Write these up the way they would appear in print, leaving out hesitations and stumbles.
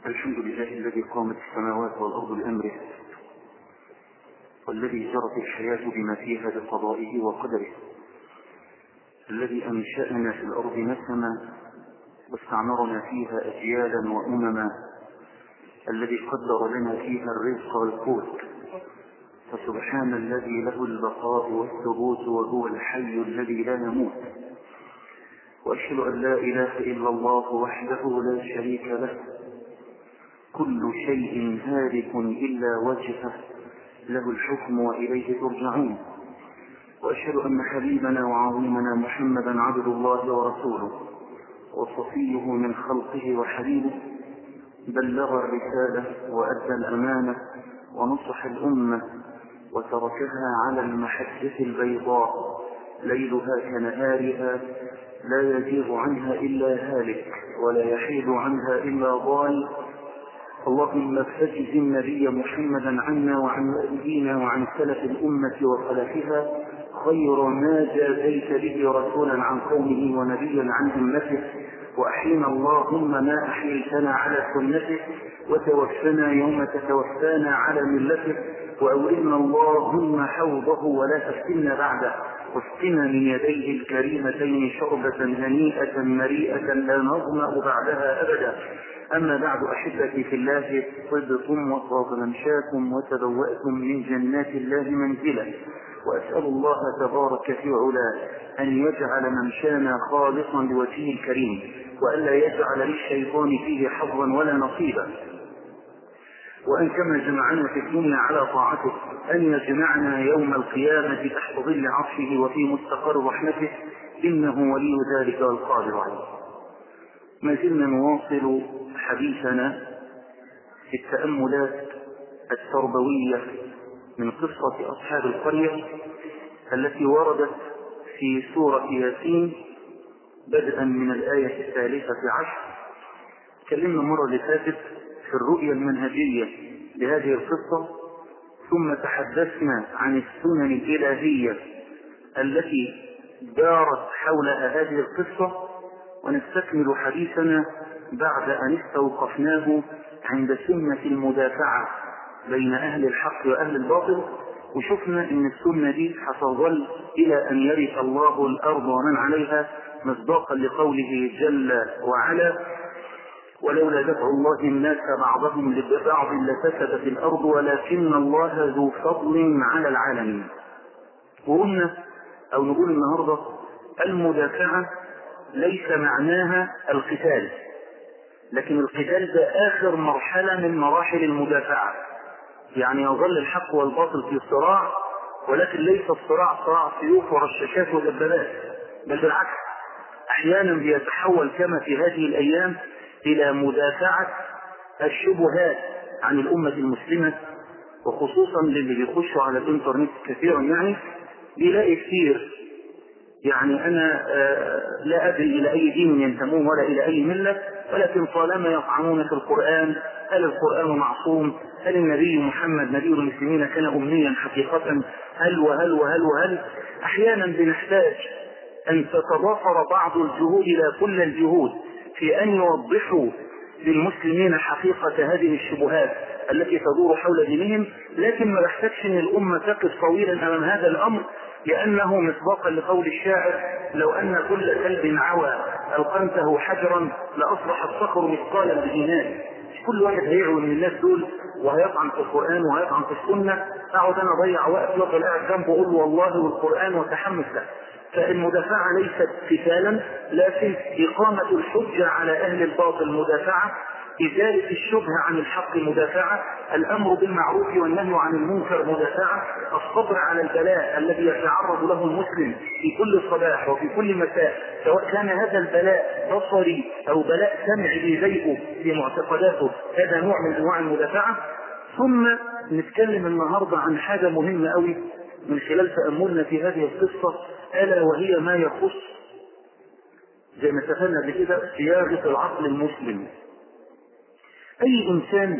الحمد لله الذي قامت السماوات والأرض بأمره، والذي جرت الحياة بما فيها بقضائه وقدره، الذي أنشأنا في الأرض نسما واستعمرنا فيها أجيالا وأمما، الذي قدر لنا فيها الرزق والقوت. فسبحان الذي له البقاء والثبوت وهو الحي الذي لا يموت. وأشهد أن لا إله إلا الله وحده لا شريك له، كل شيء هالك إلا وجهه، له الحكم وإليه ترجعون. وأشهد أن حبيبنا وعظيمنا محمدا عبد الله ورسوله وصفيه من خلقه وحبيبه، بلغ الرسالة وأدى الأمانة ونصح الأمة وتركها على المحجة البيضاء ليلها كنهارها، لا يزيغ عنها إلا هالك ولا يحيد عنها إلا ضال. اللهم فاجز النبي محمدا عنا وعن والدينا وعن سلف الأمة وخلفها خير ما جازيت به رسولا عن قومه ونبيا عن أمته، وأحينا اللهم ما أحييتنا على سنته، وتوفنا يوم تتوفانا على ملته، وأورثنا اللهم حوضه ولا تفتنا بعده، واسقنا من يديه الكريمتين شربة هنيئة مريئة لا نظمأ بعدها أبدا. أما بعد، أحبتي في الله، طبتم وطاب ممشاكم وتبوأتم من جنات الله منزلا، وأسأل الله تبارك في علاه أن يجعل ممشانا خالصا لوجهه الكريم، وألا يجعل للشيطان فيه حظا ولا نصيبا، وأن كما جمعنا في الدنيا على طاعته أن يجمعنا يوم القيامة تحت ظل عرشه وفي مستقر رحمته، إنه ولي ذلك والقادر عليه. ما زلنا نواصل حديثنا في التأملات التربوية من قصة أصحاب القرية التي وردت في سورة ياسين بدءا من الآية 13. تكلمنا المرة اللي فاتت في الرؤية المنهجية لهذه القصة، ثم تحدثنا عن السنن الإلهية التي دارت حولها هذه القصة، ونستكمل حديثنا بعد أن استوقفناه عند سنة المدافعة بين أهل الحق وأهل الباطل، وشفنا أن السنة دي حتظل إلى أن يرث الله الأرض ومن عليها، مصداقا لقوله جل وعلا: ولولا دفع الله الناس بعضهم ببعض لفسدت الأرض ولكن الله ذو فضل على العالمين. وقلنا أو نقول النهاردة المدافعة ليس معناها القتال، لكن القتال ده آخر مرحلة من مراحل المدافعة، يعني يظل الحق والباطل في صراع، ولكن ليس الصراع صراع سيوف ورشاشات ودبابات، بل بالعكس أحيانا بيتحول كما في هذه الأيام إلى مدافعة الشبهات عن الأمة المسلمة، وخصوصا للي بيخشوا على الإنترنت كثيرا، يعني بيلاقي كثير، يعني أنا لا أدري إلى أي دين ينتمون ولا إلى أي ملة، ولكن طالما يطعنون في القرآن، هل القرآن معصوم؟ هل النبي محمد نبي المسلمين كان أمنيا حقيقة؟ هل وهل وهل وهل. أحيانا بنحتاج أن تتضافر بعض الجهود إلى كل الجهود في أن يوضحوا للمسلمين حقيقة هذه الشبهات التي تدور حول دينهم، لكن ما يحتاجش أن الأمة تقف طويلا أمام هذا الأمر، لأنه مصداقا لقول الشاعر: لو أن كل كلب عوى ألقمته حجرا لأصبح الصخر مثقالا بدينار. كل واحد هيعوي من الناس دول وهيطعن في القرآن وهيطعن في السنة، أقعد أنا أضيع وقت وأفضل قاعد جنبه وأقول له والله والقرآن وتحمس له. فالمدافعة ليست قتالا، لكن إقامة الحجة على أهل الباطل مدافعة، إزالة الشبهة عن الحق مدافعة، الأمر بالمعروف والنهي عن المنكر مدافعة، الصبر على البلاء الذي يتعرض له المسلم في كل صباح وفي كل مساء، سواء كان هذا البلاء بصري أو بلاء سمعي يضايقه في معتقداته، هذا نوع من أنواع المدافعة. ثم نتكلم النهاردة عن حاجة مهمة قوي من خلال تأملنا في هذه القصة، ألا وهي ما يخص زي ما اتفقنا بكده صياغة العقل المسلم. أي إنسان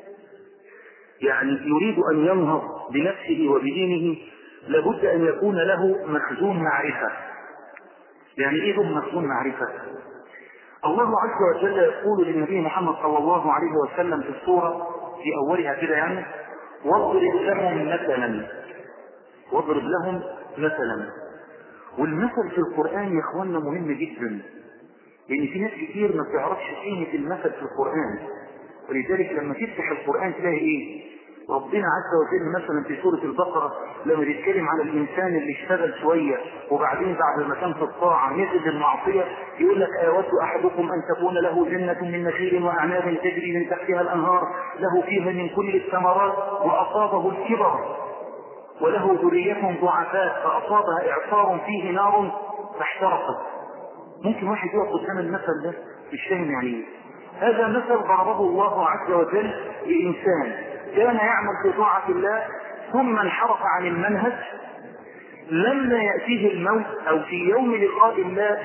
يعني يريد أن ينهض بنفسه وبدينه لابد أن يكون له مخزون معرفة. يعني إيه مخزون معرفة؟ الله عز وجل يقول للنبي محمد صلى الله عليه وسلم في السورة في أولها كده يعني: واضرب لهم مثلا. واضرب لهم مثلا. والمثل في القرآن يا اخواننا مهم جدا، لأن في ناس كتير ما بتعرفش قيمة المثل في القرآن. ولذلك لما تفتح القرآن تلاقي ايه؟ ربنا عز وجل مثلا في سورة البقرة لما بيتكلم على الإنسان اللي اشتغل شوية وبعدين بعد ما كان في الطاعة نزل المعصية، يقول لك: أيود أحدكم أن تكون له جنة من نخيل وأعناب تجري من تحتها الأنهار له فيها من كل الثمرات وأصابه الكبر وله ذرية ضعفاء فأصابها إعصار فيه نار فاحترقت. ممكن واحد يقف قدام المثل ده مش فاهم يعني ايه. هذا مثل ضربه الله عز وجل لإنسان كان يعمل في طاعة الله ثم انحرف عن المنهج، لما يأتيه الموت أو في يوم لقاء الله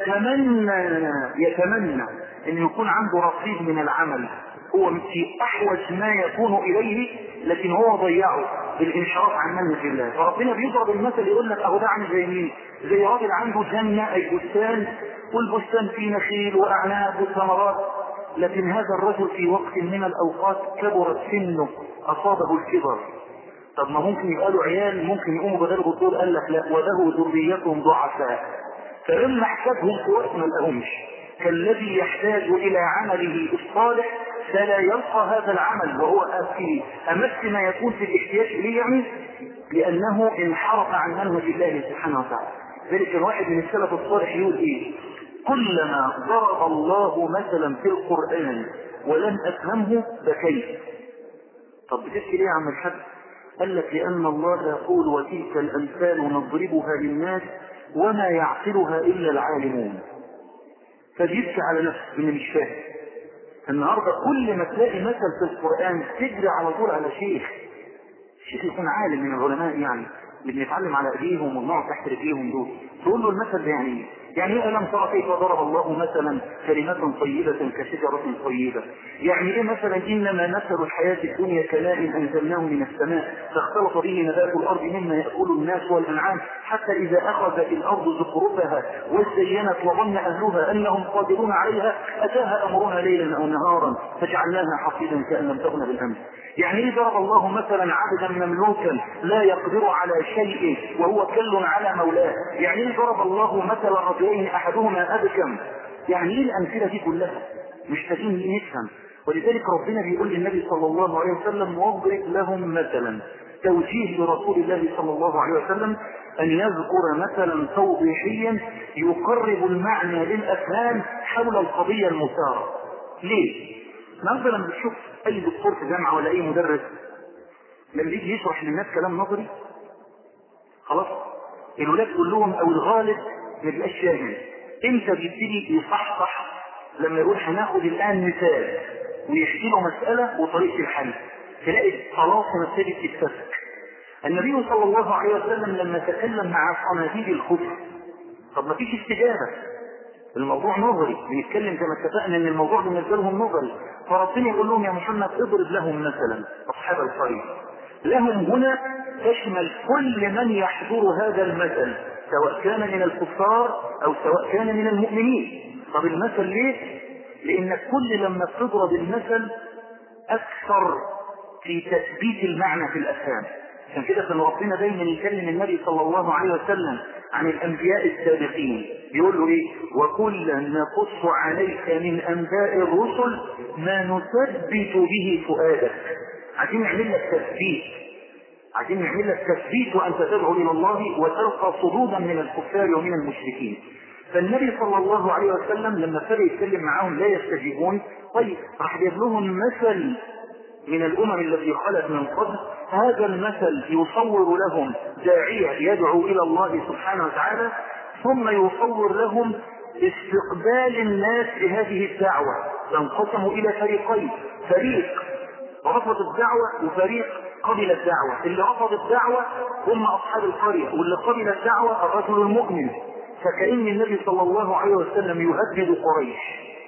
يتمنى أن يكون عنده رصيد من العمل هو في أحوج ما يكون إليه، لكن هو ضيعه بالانحراف عن منهج الله. فربنا بيضرب المثل يقول لك: أهو ده عامل زي مين؟ زي راجل عنده جنة أي بستان، والبستان فيه نخيل وأعناب وثمرات، لكن هذا الرجل في وقت من الأوقات كبرت سنه أصابه الكبر. طب ما ممكن يبقى له عيال ممكن يقوموا بدل بطول، قال لك لا: وله ذريتهم ضعفاء. فلما احتاجهم في وقت ما لقاهمش كالذي يحتاج إلى عمله الصالح فلا يلقى هذا العمل، وهو في أمس ما يكون في الاحتياج إليه يعني، لأنه انحرف عن منهج الله سبحانه وتعالى. ذلك الواحد من السلف الصالح يقول إيه: كلما ضرب الله مثلا في القرآن ولم أفهمه بكيت. طب بتبكي ليه يا عم الحاج؟ قال لك: لأن الله يقول: وتلك الأمثال نضربها للناس وما يعقلها إلا العالمون. فبيبكي على نفسه إنه مش فاهم. النهارده كل ما تلاقي مثل في القرآن تجري على طول على شيخ يكون عالم من العلماء يعني اللي بنتعلم على ايديهم ونقعد تحت رجليهم دول، تقول له المثل ده يعني ايه؟ يعني ايه ألم ترى كيف ضرب الله مثلا كلمة طيبة كشجرة طيبة؟ يعني ايه مثلا انما مثل الحياة الدنيا كماء انزلناه من السماء فاختلط به نبات الارض مما يأكل الناس والانعام حتى اذا اخذت الارض زخرفها وزينت وظن اهلها انهم قادرون عليها اتاها امرنا ليلا او نهارا فجعلناها حصيدا كأن لم تغن بالامس. يعني ايه ضرب الله مثلا عبدا مملوكا لا يقدر على شيء وهو كل على مولاه؟ يعني ايه ضرب الله مثلا رجلين احدهما ابكم؟ يعني ايه الامثله دي كلها؟ محتاجين نفهم. ولذلك ربنا بيقول للنبي صلى الله عليه وسلم: واضرب لهم مثلا، توجيه لرسول الله صلى الله عليه وسلم ان يذكر مثلا توضيحيا يقرب المعنى للافهام حول القضيه المثاره. ليه؟ النهارده لما بتشوف اي دكتور في جامعه ولا اي مدرس لما يجي يشرح للناس كلام نظري، خلاص الولاد كلهم او الغالب ما بيبقاش فاهم. امتى بيبتدي يصحصح؟ لما يقول هناخد الان مثال ويحكي له مساله وطريقه الحل، تلاقي خلاص ابتدت تتفك. النبي صلى الله عليه وسلم لما تكلم مع صناديد الكفر، طب ما فيش استجابه، الموضوع نظري، بنتكلم زي ما اتفقنا ان الموضوع بالنسبه لهم نظري. فربنا يقول لهم: يا محمد اضرب لهم مثلا اصحاب القريه. لهم هنا تشمل كل من يحضر هذا المثل سواء كان من الكفار او سواء كان من المؤمنين. طب المثل ليه؟ لان كل لما تضرب المثل اكثر في تثبيت المعنى في الافهام. عشان كده كان ربنا دايما يكلم النبي صلى الله عليه وسلم عن الانبياء السابقين، بيقول له ايه؟ وكلا نقص عليك من انباء الرسل ما نثبت به فؤادك. عايزين نعمل لك تثبيت، عايزين نعمل لك تثبيت وانت تدعو الى الله وتلقى صدودا من الكفار ومن المشركين. فالنبي صلى الله عليه وسلم لما ابتدى يتكلم معاهم لا يستجيبون، طيب راح جاب لهم مثل من الامم التي خلت من قبل. هذا المثل يصور لهم داعية يدعو الى الله سبحانه وتعالى، ثم يصور لهم استقبال الناس لهذه الدعوة. فانقسموا الى فريقين: فريق رفض الدعوة وفريق قبل الدعوة. اللي رفض الدعوة هم اصحاب القرية، واللي قبل الدعوة الرجل المؤمن. فكأن النبي صلى الله عليه وسلم يهدد قريش: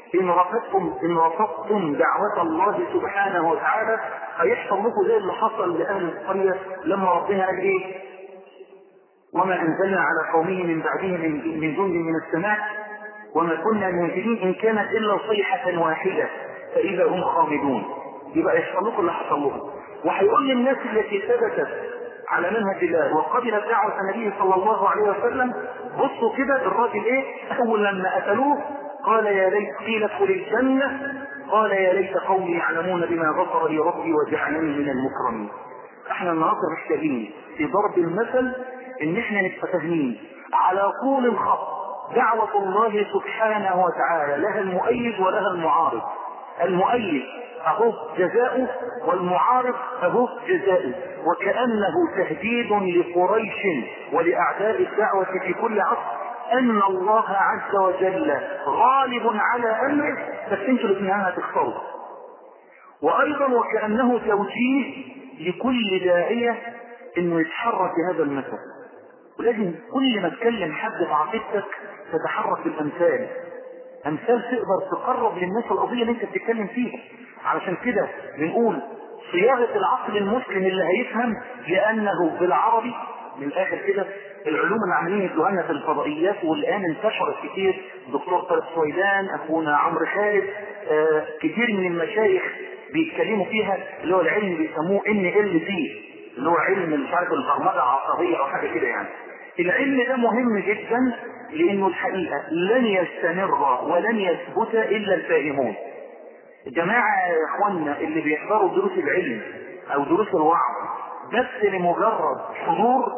إن رفضتم دعوة الله سبحانه وتعالى هيحصل لكم زي اللي حصل لأهل القرية لما ربنا قال إيه؟ وما أنزلنا على قومه من بعده من جند من السماء وما كنا منزلين إن كانت إلا صيحة واحدة فإذا هم خامدون. يبقى يحصل لكم اللي حصل لهم. وهيقول للناس التي ثبتت على منهج الله وقبلت دعوة النبي صلى الله عليه وسلم، بصوا كده الراجل ايه اول لما قتلوه قال يا ليت قيل ادخل الجنة، قال يا ليت قومي يعلمون بما غفر لي ربي وجعلني من المكرمين. احنا النهارده محتاجين في ضرب المثل ان احنا نبقى فاهمين على طول الخط دعوة الله سبحانه وتعالى لها المؤيد ولها المعارض. المؤيد اهو جزاؤه والمعارض اهو جزاؤه، وكأنه تهديد لقريش ولاعداء الدعوة في كل عصر ان الله عز وجل غالب على امره، بس انتوا الاثنين هتخسروا. وايضا وكأنه توجيه لكل داعية انه يتحرك بهذا المثل. ولازم كل ما تكلم حد بعقيدتك تتحرك بالامثال، امثال تقدر تقرب للناس القضيه اللي انت بتتكلم فيها. علشان كده بنقول صياغه العقل المسلم اللي هيفهم، لانه بالعربي من الاخر كده العلوم اللي عاملين يدوها لنا في الفضائيات والان انتشرت كتير، الدكتور طارق سويدان، اخونا عمرو خالد، كتير من المشايخ بيتكلموا فيها، اللي هو العلم بيسموه NLP، اللي هو علم مش عارف البرمجه العصبيه او حاجه كده يعني. العلم ده مهم جدا لانه الحقيقة لن يستمر ولن يثبت الا الفاهمون. الجماعة يا اخوانا اللي بيحضروا دروس العلم او دروس الوعظ بس لمجرد حضور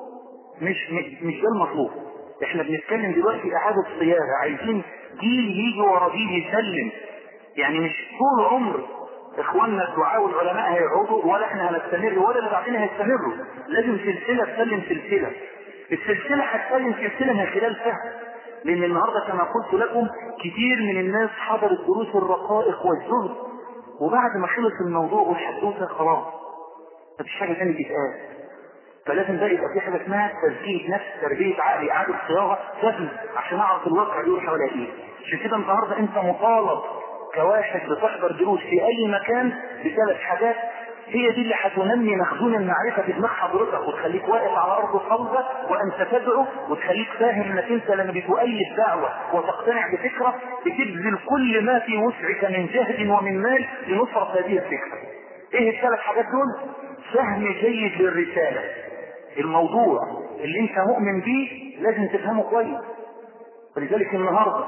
مش ده المطلوب. احنا بنتكلم دلوقتي اعادة صياغة، عايزين جيل يجي ورا جيل يسلم. يعني مش طول عمر اخواننا الدعاء والعلماء هيقعدوا ولا احنا هنستمر ولا اللي بعدين هيستمروا. لازم سلسلة تسلم سلسلة. السلسلة هتسلم سلسلة من خلال فهم. لان النهاردة كما قلت لكم كتير من الناس حضرت دروس الرقائق والزهد، وبعد ما خلص الموضوع والحدوثة خلاص مفيش حاجة تانية تتقال. فلازم بقى يبقى في حاجة اسمها تزكية نفس، تربية عقل، اعادة صياغة فهم، عشان اعرف الواقع بيقول حوالي ايه. عشان كده النهاردة انت مطالب كواحد بتحضر دروس في اي مكان بثلاث حاجات، هي دي اللي هتنمي مخزون المعرفة في دماغ حضرتك وتخليك واقف على ارض صلبة وانت تدعو، وتخليك فاهم انك انت لما بتؤيد دعوة وتقتنع بفكرة بتبذل كل ما في وسعك من جهد ومن مال لنصرة هذه الفكرة. ايه الثلاث حاجات دول؟ فهم جيد للرسالة. الموضوع اللي انت مؤمن بيه لازم تفهمه كويس. ولذلك النهاردة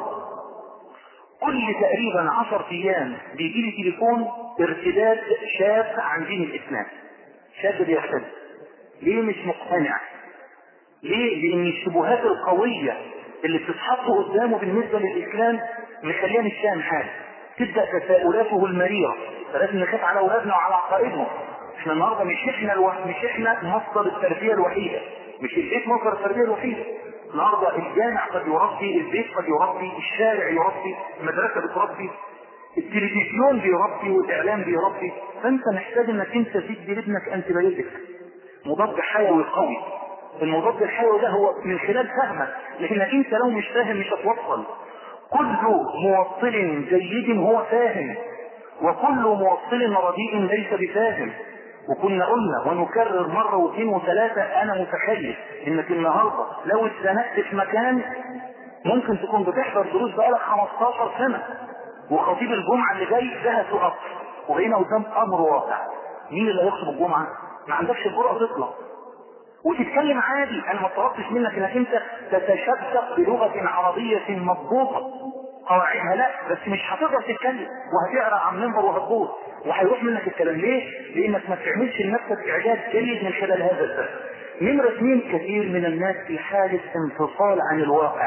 كل تقريبا 10 ايام بيجي لي تليفون ارتداد شاب عن دين الاسلام. شاب بيرتد. ليه مش مقتنع؟ ليه؟ لان الشبهات القوية اللي بتتحط قدامه بالنسبة للاسلام مخليه مش فاهم حاجة. تبدأ تساؤلاته المريرة، فلازم نخاف على اولادنا وعلى عقائدهم. احنا النهارده مش احنا مصدر التربية الوحيدة، مش البيت مصدر التربية الوحيدة. النهارده الجامع قد يربي، البيت قد يربي، الشارع يربي، المدرسة بتربي، التلفزيون بيربي، والاعلام بيربي. فانت محتاج انك انت تدي لابنك انتبيوتك، مضاد حيوي قوي. المضاد الحيوي ده هو من خلال فهمك، لانك انت لو مش فاهم مش هتوصل. كل موصل جيد هو فاهم، وكل موصل رديء ليس بفاهم. وكنا قلنا ونكرر مرة واثنين وثلاثة، انا متخيل انك النهاردة لو اتزنقت في مكان ممكن تكون بتحضر دروس بقالك 15 سنة، وخطيب الجمعة اللي جاي ده هتقف، وهنا قدام امر واقع. مين اللي هيخطب الجمعة؟ ما عندكش الجرأة تطلع وتتكلم عادي. انا ما طلبتش منك انك انت تتشبثق بلغة عربية مضبوطة قواعدها، لا، بس مش هتقدر تتكلم وهتقرا عن منبر وهتبوظ وهيروح منك الكلام. ليه؟ لانك ما تعملش لنفسك اعجاز جيد من خلال هذا الفهم. نمرة 2، كثير من الناس في حالة انفصال عن الواقع،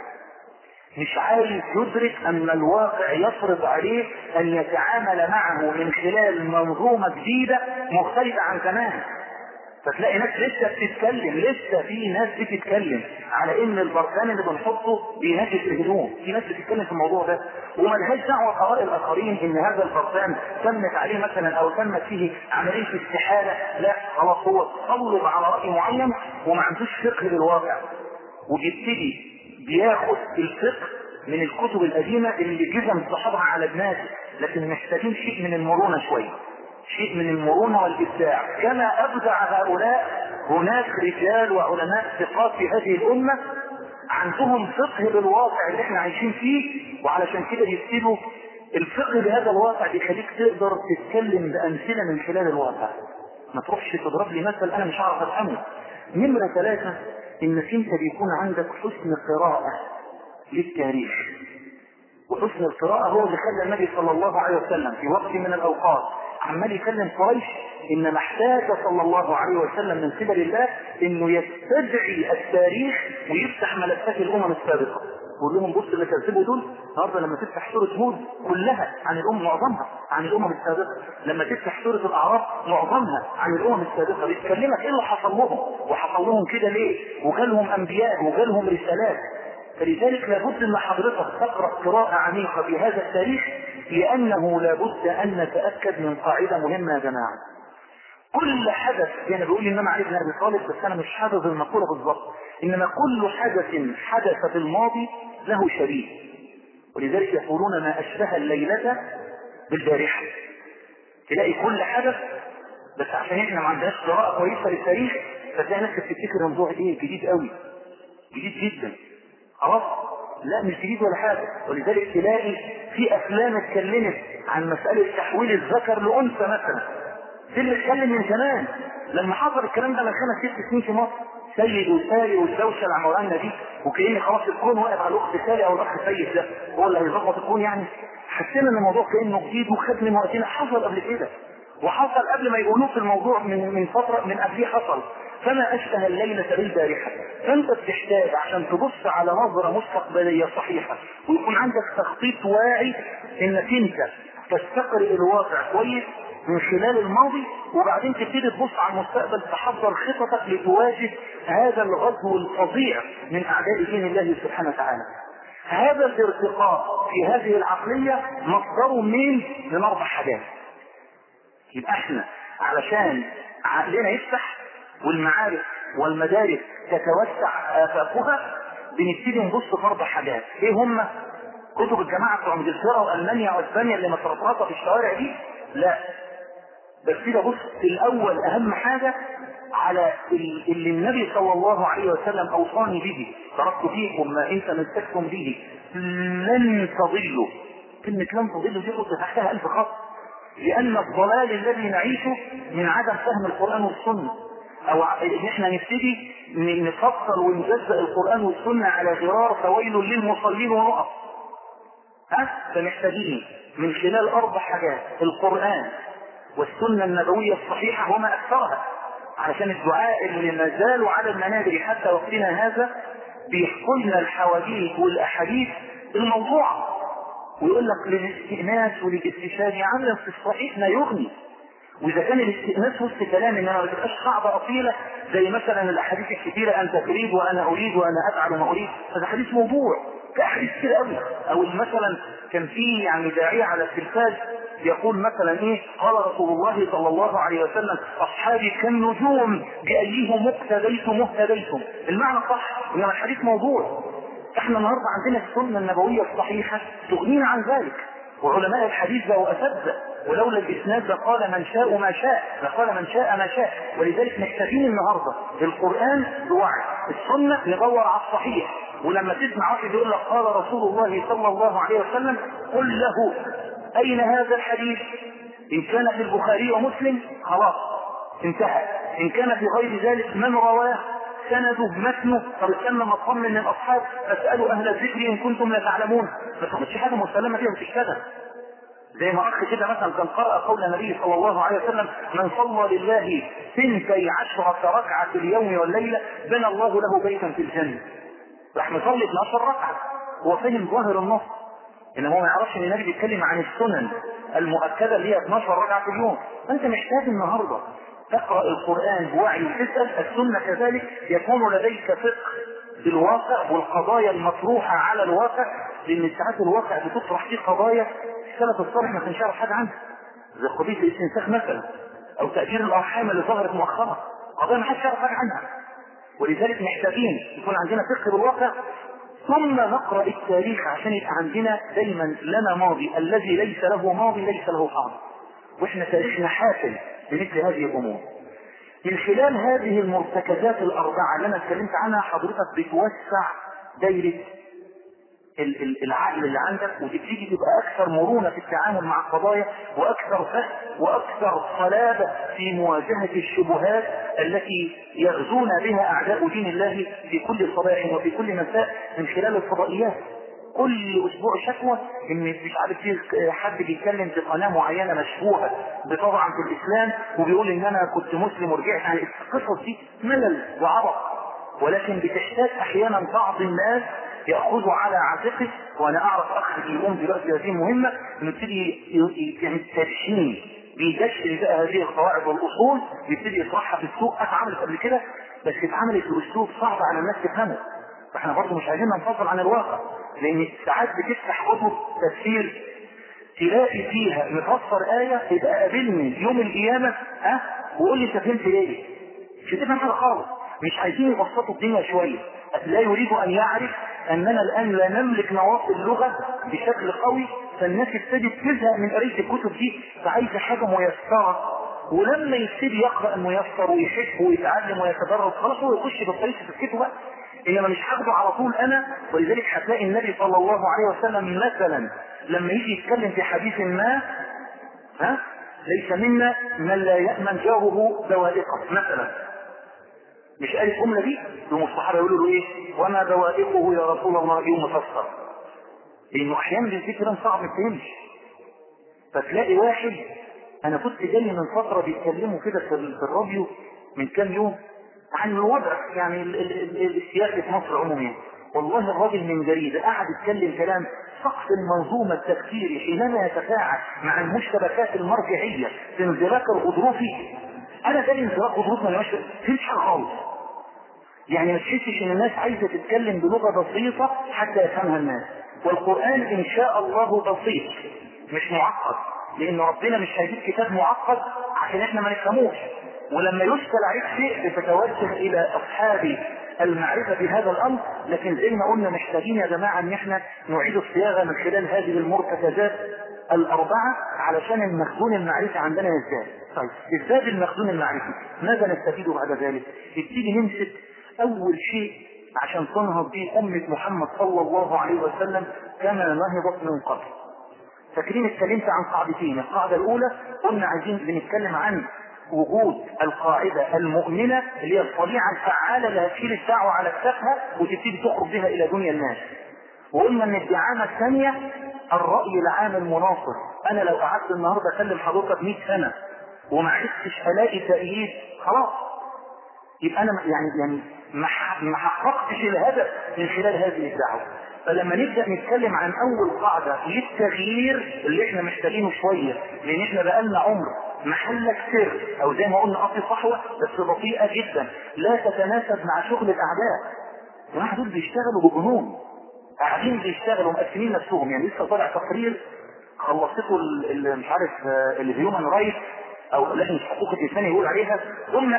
مش عايز يدرك ان الواقع يفرض عليه ان يتعامل معه من خلال منظومة جديدة مختلفة عن زمان. فتلاقي ناس لسه بتتكلم، لسه في ناس بتتكلم على ان البركان اللي بنحطه بينجس الهدوم. في ناس بتتكلم في الموضوع ده وملهاش دعوه بآراء الاخرين ان هذا البركان تمت عليه مثلا او تمت فيه عمليه استحاله. لا، خلاص هو تصلب على راي معين وما عندوش فقه للواقع، وبيبتدي بياخد الفقه من الكتب القديمه اللي جزم صاحبها على دماغه. لكن محتاجين شيء من المرونه شويه، شيء من المرونة والإبداع. كما أبدع هؤلاء هناك رجال وعلماء ثقات في هذه الأمة عندهم فقه بالواقع اللي احنا عايشين فيه، وعلشان كده يبتدوا الفقه بهذا الواقع بيخليك تقدر تتكلم بأمثلة من خلال الواقع، ما تروحش تضرب لي مثل انا مش عارف افهمه. نمرة 3 انك انت بيكون عندك حسن قراءة للتاريخ، وحسن القراءة هو اللي خلى النبي صلى الله عليه وسلم في وقت من الأوقات عمال يكلم قريش إنما احتاج صلى الله عليه وسلم من قبل الله إنه يستدعي التاريخ ويفتح ملفات الأمم السابقة، يقول لهم بص اللي كذبوا دول النهارده لما تفتح سورة هود كلها عن الأمم، معظمها عن الأمم السابقة، لما تفتح سورة الأعراف معظمها عن الأمم السابقة، بتكلمك إيه اللي حصل لهم وحصل لهم كده ليه، وجالهم أنبياء وجالهم رسالات. فلذلك لابد ان حضرتك تقرأ قراءة عميقة بهذا التاريخ، لانه لابد ان نتأكد من قاعدة مهمة يا جماعة. كل حدث، يعني بيقول الامام علي بن ابي طالب بس انا مش حافظ المقولة بالظبط، انما كل حدث حدث في الماضي له شبيه، ولذلك يقولون ما اشبه الليلة بالبارحة. تلاقي كل حدث، بس عشان احنا ما عندناش قراءة كويسة للتاريخ فتلاقي نفسك تفتكر الموضوع ايه جديد قوي، جديد جدا، خلاص لا مش جديد ولا حاجة. ولذلك تلاقي في افلام اتكلمت عن مسألة تحويل الذكر لأنثى مثلا، دي اللي اتكلم من زمان. لما حصل الكلام ده من 5-6 سنين في مصر، سيد وسالي والدوشة العمرانة دي، وكأن خلاص الكون واقف على الاخت سالي او الاخ سيد ده هو اللي هيظبط الكون، يعني حسينا ان الموضوع كأنه جديد وخد من وقتنا. حصل قبل كده، وحصل قبل ما يقولوه في الموضوع من فترة من قبليه حصل. فما أشبه الليلة بالبارحة. فأنت بتحتاج عشان تبص على نظرة مستقبلية صحيحة ويكون عندك تخطيط واعي إنك أنت تستقرئ الواقع كويس من خلال الماضي، وبعدين تبتدي تبص على المستقبل تحضر خططك لتواجه هذا الغزو الفظيع من أعداء دين الله سبحانه وتعالى. هذا الارتقاء في هذه العقلية مصدره من 4 حاجات. يبقى احنا علشان عقلنا يفتح والمعارف والمدارس تتوسع آفاقها بنبتدي نبص في 4 حاجات. ايه هم؟ كتب الجماعة بتوع انجلترا والمانيا واسبانيا اللي مترطرطة في الشوارع دي؟ لا، بس كده بص الاول اهم حاجة على اللي النبي صلى الله عليه وسلم اوصاني به، تركت فيكم ما ان تمسكتم به لن تضلوا. كلمة لن تضلوا دي قلت تحتها 1000 خط، لأن الضلال الذي نعيشه من عدم فهم القرآن والسنة، أو إحنا نبتدي نفصل ونجزأ القرآن والسنة على غرار فويل للمصلين ونقف. فمحتاجين من خلال 4 حاجات: القرآن والسنة النبوية الصحيحة وما أكثرها، علشان الدعاء اللي ما زالوا على المنابر حتى وقتنا هذا بيحكوا لنا الحواديث والأحاديث الموضوعة، ويقول لك للاستئناس وللاستشهاد. يا عم في الصحيح لا يغني، واذا كان الاستئناس وسط كلام انما ما تبقاش قاعده اصيله زي مثلا الاحاديث الكثيره انت تريد وانا اريد وانا افعل ما اريد، هذا حديث موضوع. في احاديث كتير قوي. او مثلا كان في يعني داعيه على التلفاز يقول مثلا ايه، قال رسول الله صلى الله عليه وسلم اصحابي كالنجوم بايهم اقتديتم اهتديتم. المعنى صح انما الحديث موضوع. احنا النهارده عندنا السنه النبويه الصحيحه تغنينا عن ذلك، وعلماء الحديث بقوا اساتذه، ولولا الاسناد لقال من شاء ما شاء، لقال من شاء ما شاء. ولذلك محتاجين النهارده القران بوعي، السنه ندور على الصحيح. ولما تسمع واحد يقول لك قال رسول الله صلى الله عليه وسلم قل له اين هذا الحديث؟ ان كان في البخاري ومسلم خلاص انتهى، ان كان في غير ذلك من رواه سنده متنه. طب استنى ما اطمن من الاصحاب فاسالوا اهل الذكر ان كنتم لا تعلمون. ما تاخدش حاجه مسلمه فيها وتشتغل زي ما اخ كده مثلا كان قرأ قول النبي صلى الله عليه وسلم من صلى لله 12 ركعه في اليوم والليله بنى الله له بيتا في الجنه. راح مصلي 12 ركعه، هو فهم ظاهر النص، ان هو ما يعرفش ان النبي بيتكلم عن السنن المؤكده اللي هي 12 ركعه في اليوم. فانت محتاج النهارده تقرأ القرآن بوعي وتسأل. السنة كذلك يكون لديك فقه بالواقع والقضايا المطروحة على الواقع، لأن ساعات الواقع بتطرح فيه قضايا السلف الصالح ما كانش يعرف حاجة عنها، زي قضية الاستنساخ مثلا، أو تأجير الأرحام اللي ظهرت مؤخرا، قضايا ما حدش يعرف حاجة عنها. ولذلك محتاجين يكون عندنا فقه بالواقع، ثم نقرأ التاريخ عشان يبقى عندنا دايما لنا ماضي. الذي ليس له ماضي ليس له حاضر، واحنا تاريخنا حافل بمثل هذه الامور. من خلال هذه المرتكزات 4 اللي انا اتكلمت عنها حضرتك بتوسع دايرة العقل اللي عندك، وتبتدي تبقى اكثر مرونة في التعامل مع القضايا، واكثر فهم، واكثر صلابة في مواجهة الشبهات التي يغزون بها اعداء دين الله في كل صباح وفي كل مساء من خلال الفضائيات. كل اسبوع شكوى ان مش عارف فيه حد بيتكلم في قناة معينة مشبوهة بطبعا في الاسلام، وبيقول ان انا كنت مسلم ورجعت. يعني القصص دي ملل وعبط، ولكن بتحتاج احيانا بعض الناس يأخذوا على عاتقه. وانا اعرف اخ يقوم دلوقتي هذه مهمة، نبتدي يعني التدشين بيدشن بقى هذه القواعد والاصول، بيبتدي يطرحها في السوق. اتعملت قبل كده بس اتعملت باسلوب صعب على الناس تفهمه، فاحنا برضه مش عايزين ننفصل عن الواقع. لان ساعات بتفتح كتب تفسير تلاقي فيها مفسر آية، يبقى قابلني يوم القيامة وقول لي انت فهمت ليه؟ مش هتفهم حاجة خالص. مش عايزين يبسطوا الدنيا شوية. لا يريد ان يعرف اننا الان لا نملك نواصي اللغة بشكل قوي، فالناس ابتدت تزهق من قراية الكتب دي، فعايزة حاجة ميسرة. ولما يبتدي يقرأ الميسر ويحب ويتعلم ويتدرب، خلاص هو يخش بالطريق في الكتب بقى. انما مش هاخده على طول انا. ولذلك هتلاقي النبي صلى الله عليه وسلم مثلا لما يجي يتكلم في حديث ما، ليس منا من لا يأمن جاره بوائقه مثلا. مش قال الجمله دي؟ يوم الصحابه يقولوا له ايه؟ وما بوائقه يا رسول الله؟ يوم مفسر. لانه احيانا الذكر صعب ما تفهمش. فتلاقي واحد، انا كنت جاي من فتره بيتكلموا كده في الراديو من كام يوم عن الوضع يعني السياسي في مصر عموما. والله الراجل من جريدة قاعد يتكلم كلام سقف المنظومة التفكيري حينما يتفاعل مع المشتبكات المرجعية في انزلاق الغضروفي. انا جاي انزلاق غضروف ما فهمتش حاجة خالص. يعني ما تحسش ان الناس عايزة تتكلم بلغة بسيطة حتى يفهمها الناس. والقرآن ان شاء الله بسيط مش معقد، لان ربنا مش هيجيب كتاب معقد عشان احنا ما نفهموش. ولما يشكل عليك شيء بتتوجه الى اصحاب المعرفة بهذا الامر. لكن زي ما قلنا محتاجين يا جماعة ان احنا نعيد الصياغة من خلال هذه المرتكزات الاربعة علشان المخزون المعرفي عندنا ازاي. طيب ازاي المخزون المعرفي؟ ماذا نستفيد بعد ذلك؟ نبتدي نمسك اول شيء عشان تنهض به امة محمد صلى الله عليه وسلم كما نهضت من قبل. فاكرين اتكلمت عن قاعدتين. القاعدة الاولى قلنا عايزين بنتكلم عن وجود القاعدة المؤمنة اللي هي الطبيعة الفعالة اللي هتشيل الدعوة على كتافها وتبتدي تخرج بها الى دنيا الناس. وقلنا ان الدعامة الثانية الرأي العام المناصر. انا لو قعدت النهاردة اكلم حضرتك 100 سنة وما عرفتش الاقي تأييد، خلاص يبقى انا يعني ما حققتش الهدف من خلال هذه الدعوة. فلما نبدأ نتكلم عن اول قاعدة للتغيير اللي احنا محتاجينه شوية، لان احنا بقالنا عمر محلك سر او زي ما قلنا قطي صحوة بس بطيئة جدا لا تتناسب مع شغل الاعداء. الواحد دول بيشتغلوا بجنون، قاعدين بيشتغلوا مقسمين نفسهم. يعني لسه طالع تقرير خلصته مش عارف الهيومن رايت او لجنة حقوق الانسان يقول عليها، قلنا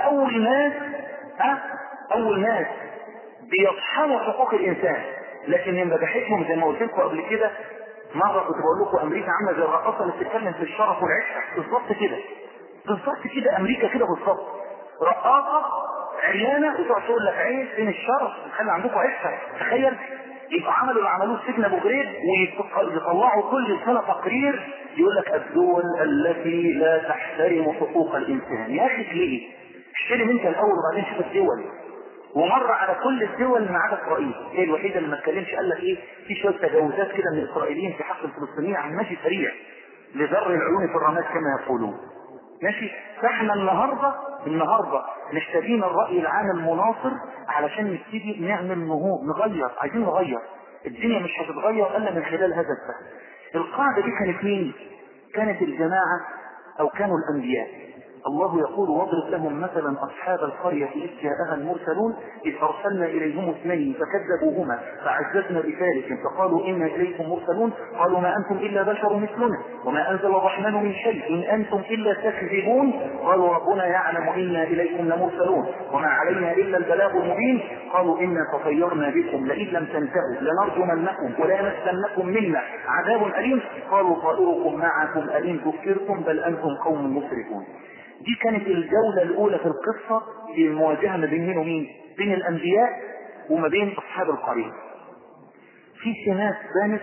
اول ناس بيطحنوا حقوق الانسان. لكن من بجاحتهم زي ما قلت لكم قبل كده مرة كنت بقول لكم امريكا عامله زي الرقاصه اللي بتتكلم في الشرف والعشق. بالظبط كده امريكا كده بالظبط. رقاصه عيانه وتقعد تقول لك عين فين الشرف؟ خلي عندكم عشق. تخيل يبقى عملوا اللي عملوه سجن ابو غريب ويطلعوا كل سنه تقرير يقول لك الدول التي لا تحترم حقوق الانسان. يا اخي ليه؟ اشتري انت الاول وبعدين شوف الدول. ومر على كل الدول ما عدا اسرائيل، هي الوحيده اللي ما اتكلمش. قال لك ايه؟ في شويه تجاوزات كده من الاسرائيليين في حق الفلسطينيين عن ماشي سريع لذر العيون في الرماد كما يقولون. ماشي. فاحنا النهارده محتاجين الراي العام المناصر علشان نبتدي نعمل نهوض، نغير. عايزين نغير. الدنيا مش هتتغير الا من خلال هذا الفهم. القاعده دي كانت مين؟ كانت الجماعه او كانوا الانبياء. الله يقول واضرب لهم مثلا اصحاب القريه اذ جاءها المرسلون اذ ارسلنا اليهم اثنين فكذبوهما فعززنا بثالث فقالوا انا اليكم مرسلون قالوا ما انتم الا بشر مثلنا وما انزل الرحمن من شيء ان انتم الا تكذبون قالوا ربنا يعلم انا اليكم لمرسلون وما علينا الا البلاغ المبين قالوا انا تطيرنا بكم لئن لم تنتهوا لنرجمنكم وليمسنكم منا عذاب اليم قالوا طائركم معكم أئن ذكرتم بل انتم قوم مسرفون. دي كانت الجولة الأولى في القصة في المواجهة ما بين مين ومين؟ بين الأنبياء وما بين أصحاب القرية. في سمات بانت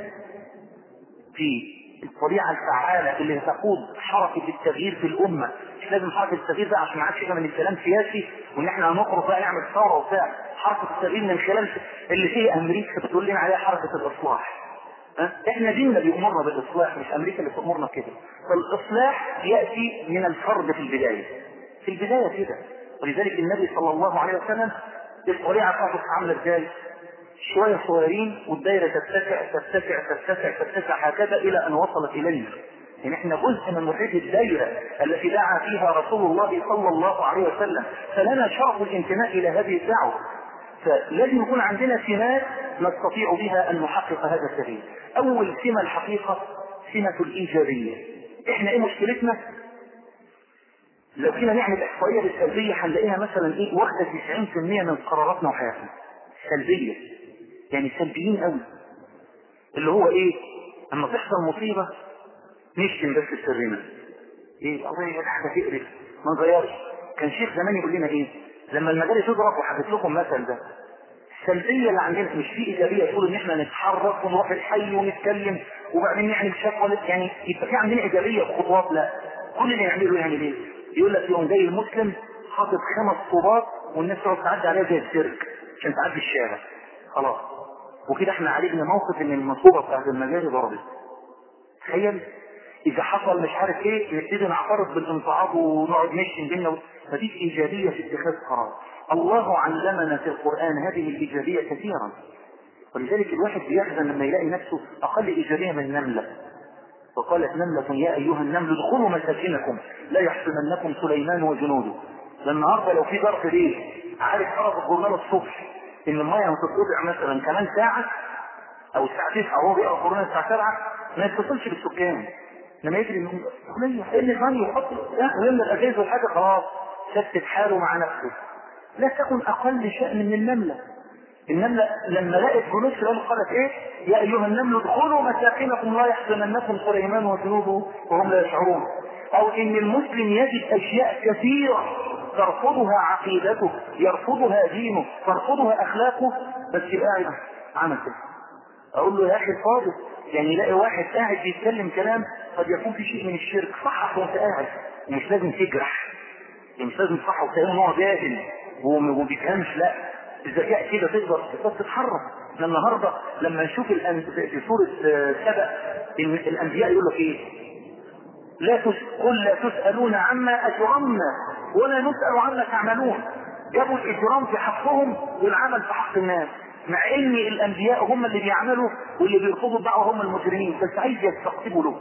في الطبيعة الفعالة اللي تقود حركة التغيير في الأمة. مش لازم حركة التغيير ده عشان ما عادش من الكلام سياسي وإن إحنا هنخرج بقى نعمل ثورة وبتاع. حركة التغيير من خلال اللي فيه أمريكا بتقول لنا عليها حركة الإصلاح. إحنا ديننا بيأمرنا بالإصلاح، مش أمريكا اللي بتأمرنا كده. فالإصلاح يأتي من الفرد في البداية، في البداية كده. ولذلك النبي صلى الله عليه وسلم الطبيعة بتاعته عاملة إزاي؟ شوية صغيرين والدائرة تتسع تتسع تتسع تتسع هكذا إلى أن وصلت إلينا. يعني احنا جزء من محيط الدائرة التي دعا فيها رسول الله صلى الله عليه وسلم، فلنا شرف الانتماء إلى هذه الدعوة. فلازم يكون عندنا سمات نستطيع بها أن نحقق هذا التغيير. أول سمة الحقيقة سمة الإيجابية. احنا ايه مشكلتنا؟ لو كنا نعمل إحصائية بالسلبية هنلاقيها مثلا ايه واخدة 90% من قراراتنا وحياتنا سلبية، يعني سلبيين قوي. اللي هو ايه؟ اما تحصل مصيبة نشتم بس سرنا، ايه الله يا حاجة تقرف ما نغيرش. كان شيخ زمان يقول لنا ايه لما المدارس تضرب، وحكيت لكم مثل ده. السلبية اللي عندنا مش في ايجابية تقول ان احنا نتحرك ونروح الحي ونتكلم وبعدين نعمل شكوى، يعني يبقى في عندنا ايجابية بخطوات. لا، كل اللي نعمله يعني ايه؟ يقول لك يوم جاي المسلم حاطط 5 طوبات والناس تقعد تعدي عليها زي السيرك عشان تعدي الشارع خلاص، وكده احنا عالجنا موقف ان المنصوبة بتاعت المجاري ضربت. تخيل اذا حصل مش عارف ايه نبتدي نعترض بالانصعاب ونقعد نشتم بينا. مفيش ايجابيه في اتخاذ قرار. الله علمنا في القران هذه الايجابيه كثيرا، ولذلك الواحد بيحزن لما يلاقي نفسه اقل ايجابيه من نمله. وقالت نمله يا ايها النمل ادخلوا مساكنكم لا يحسمنكم سليمان وجنوده. النهارده لو في ضرب ليه عارف خرج الجورنال الصبح ان الميه هتتقطع مثلا كمان ساعه او الساعه 9 وهو بيقرا القران الساعه 7 ما يتصلش بالسكان لما يجري انهم قليل ان المال يحط ويملى الاجهزه والحاجه خلاص شتت حاله مع نفسه. لا تكن اقل شأن من النمله. النمله لما لقت جنود فرعون قالت ايه؟ يا ايها النمل ادخلوا مساكنكم لا يحزننكم سليمان وجنوده وهم لا يشعرون. او ان المسلم يجد اشياء كثيره ترفضها عقيدته، يرفضها دينه، ترفضها اخلاقه، بس يبقى قاعد عمل كده. اقول له يا اخي فاضل، يعني يلاقي واحد قاعد بيتكلم كلام قد يكون في شيء من الشرك، صحح وانت قاعد، ومش لازم تجرح، يعني مش لازم تصحح وتلاقيه ان هو جاهل وما بيفهمش. لا، الذكاء كده تقدر تتحرك. احنا النهارده لما نشوف في سوره سبأ ان الانبياء يقول لك ايه؟ قل لا تسالون عما اجرمنا ولا نسال عما تعملون. جابوا الاجرام في حقهم والعمل في حق الناس، مع ان الانبياء هم اللي بيعملوا واللي بيرفضوا الدعوه هم المجرمين، بس عايز يستقطبوا له.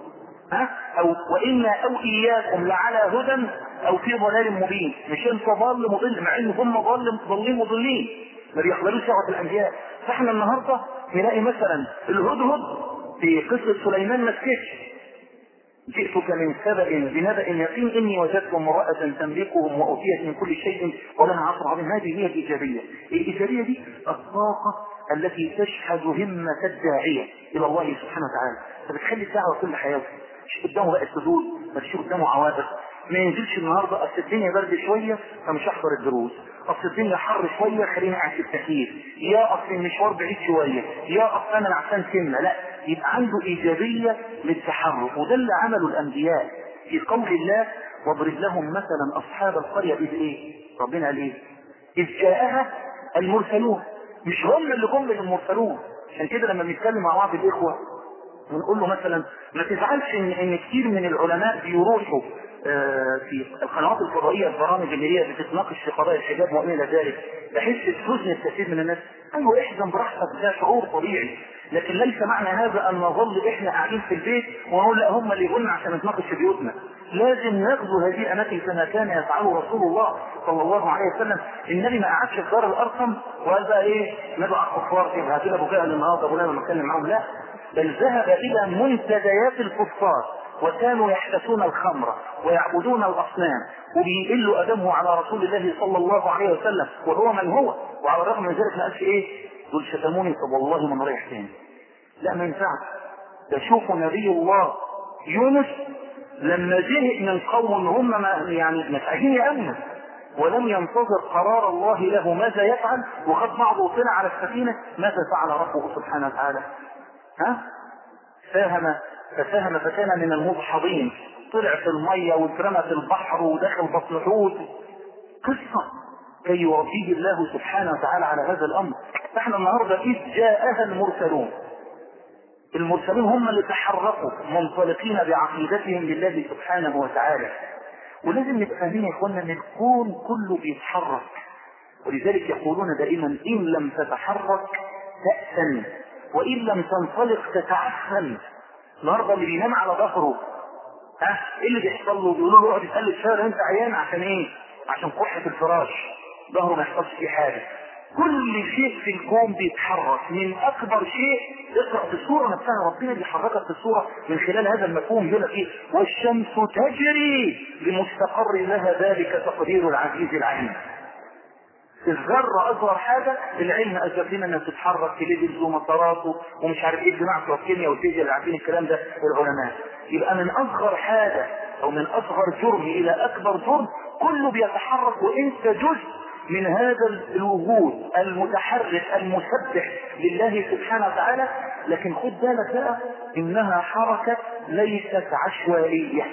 او وانا او اياكم لعلى هدى او في ضلال مبين. مش انت ضال مضل، مع ان هم ضالين مضلين ما بيقبلوش دعوه الانبياء. فاحنا النهارده نلاقي مثلا الهدهد في قصه سليمان ما سكتش. جئتك من سبأ بنبأ يقين اني وجدت امرأة تملكهم وأوتيت من كل شيء ولها عصر عظيم. هذه هي الإيجابية. الإيجابية دي الطاقة التي تشحذ همة الداعية إلى الله سبحانه وتعالى، فبتخلي الدعوة كل حياته. مش قدامه بقى السدود، ما تشوف قدامه عوائق. ما ينزلش النهارده اصل الدنيا برد شويه فمش هحضر الدروس، اصل الدنيا حر شويه خليني قاعد في التكييف، يا اصل المشوار بعيد شويه، يا اصل انا عشان سنه. لا، يبقى عنده ايجابيه للتحرك. وده اللي عمله الانبياء في قول الله واضرب لهم مثلا اصحاب القريه اذ ايه؟ ربنا قال ايه؟ اذ جاءها المرسلون. مش هم اللي جم المرسلون. عشان كده لما بنتكلم مع بعض الاخوه ونقول له مثلا ما تزعلش ان كتير من العلماء بيروحوا في القنوات الفضائيه البرامج اللي هي بتتناقش في قضايا الحجاب وما الى ذلك، بحس بحزن الكثير من الناس. ايوه احزن براحتك، ده شعور طبيعي، لكن ليس معنى هذا ان نظل احنا قاعدين في البيت ونقول لا هم اللي يقولنا عشان نتناقش في بيوتنا. لازم نغزو هذه الاماكن كما كان يفعله رسول الله صلى الله عليه وسلم. النبي ما قعدش في دار الارقم وقال بقى ايه ندعو الكفار كده هاتوا ابو جهل النهارده ابو لما نتكلم معاهم، لا، بل ذهب الى منتديات الكفار وكانوا يحتسون الخمر ويعبدون الاصنام وبيقلوا ادمه على رسول الله صلى الله عليه وسلم وهو من هو. وعلى الرغم من ذلك ما قالش ايه دول شتموني طب والله ما رايح تاني. لا، ما ينفعش. ده شوفوا نبي الله يونس لما زهق من قوم هم ما يعني مش عايزين يامنوا، ولم ينتظر قرار الله له ماذا يفعل، وخد بعضه وطلع على السفينة، ماذا فعل ربه سبحانه وتعالى؟ فساهم فكان من المدحضين، طلع في المية واترمى في البحر ودخل بطن حوت، قصة كي يربيه الله سبحانه وتعالى على هذا الأمر. فاحنا النهاردة إذ جاءها المرسلون هم اللي تحركوا منطلقين بعقيدتهم لله سبحانه وتعالى. ولازم نبقى فاهمين يا اخوانا ان الكون كله بيتحرك، ولذلك يقولون دائما ان لم تتحرك تأسن، وان لم تنطلق تتعفن. النهارده اللي بينام على ظهره ايه اللي بيحصل له؟ بيقولوا له اقعد يتقلب شهر انت عيان. عشان ايه؟ عشان قحة الفراش، ظهره ما يحصلش فيه حاجه. كل شيء في الكون بيتحرك، من اكبر شيء اقرأ في السورة نفسها، ربنا بيحركك في السورة من خلال هذا المفهوم. يقول لك ايه؟ والشمس تجري لمستقر لها، ذلك تقدير العزيز العليم. الذرة اصغر حاجة العلم اثبت لنا انها بتتحرك في ليفلز ومسارات ومش عارف ايه، الجماعة بتوع الكيمياء والفيزياء اللي عارفين الكلام ده العلماء. يبقى من اصغر حاجة او من اصغر جرم الى اكبر جرم كله بيتحرك، وانت جزء من هذا الوجود المتحرك المسبح لله سبحانه وتعالى. لكن خد بالك بقى انها حركة ليست عشوائية.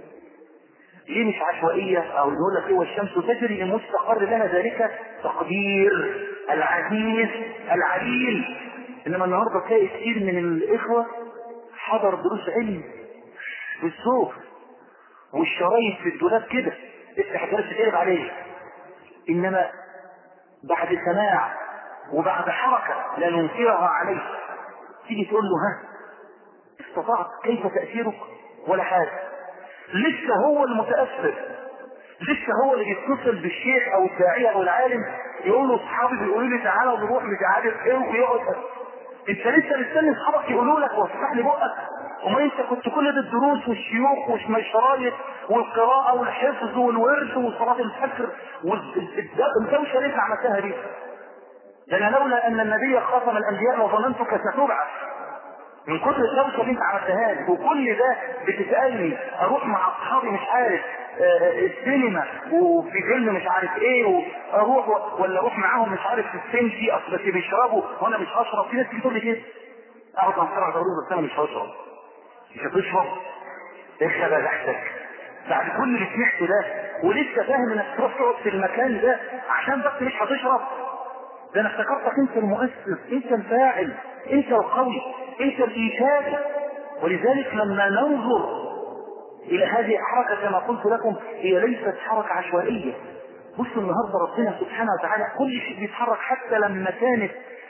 ليه مش عشوائية؟ او يقول لك ايه؟ والشمس تجري لمستقر لها، ذلك تقدير العزيز العليم. انما النهارده تلاقي كثير من الاخوة حضر دروس علم بالسوق والشرايط في الدولاب كده، افتح الدرس تقلب عليه. انما بعد سماع وبعد حركة لا ننكرها عليه، تيجي تقول له استطعت؟ كيف تأثيرك؟ ولا حاجة. لسه هو المتأثر، لسه هو اللي بيتصل بالشيخ او الداعية او العالم، يقول له اصحابي بيقولوا لي تعالى ونروح مش عارف ايه، ويقعد انت لسه مستني اصحابك يقولوا لك وافتح لي بقك. وما انت كنت كل ده الدروس والشيوخ والشرايط والقراءة والحفظ والورد وصلاة الفجر والدوشة اللي انت عملتها دي. ده انا لولا ان النبي خاتم الانبياء وظننتك ستبعث من كتر الدوشة اللي انت عملتها لي. وكل ده بتسألني اروح مع اصحابي مش عارف السينما وفي فيلم مش عارف ايه، واروح ولا اروح معاهم مش عارف في السنتي اصل بس بيشربوا وانا مش هشرب. في ناس بتقول لي كده اقعد مع السرعة ضروري بس انا مش هشرب. مش هتشرب؟ اخلى بحثك بعد كل اللي سمعته ده ولسه فاهم انك تروح تقعد في المكان ده عشان بس مش هتشرب؟ ده انا افتكرتك انت المؤثر، انت الفاعل، انت القوي، انت الايجاد. ولذلك لما ننظر الى هذه الحركة كما قلت لكم هي ليست حركة عشوائية. بصوا النهاردة ربنا سبحانه وتعالى كل شيء بيتحرك. حتى لما كانت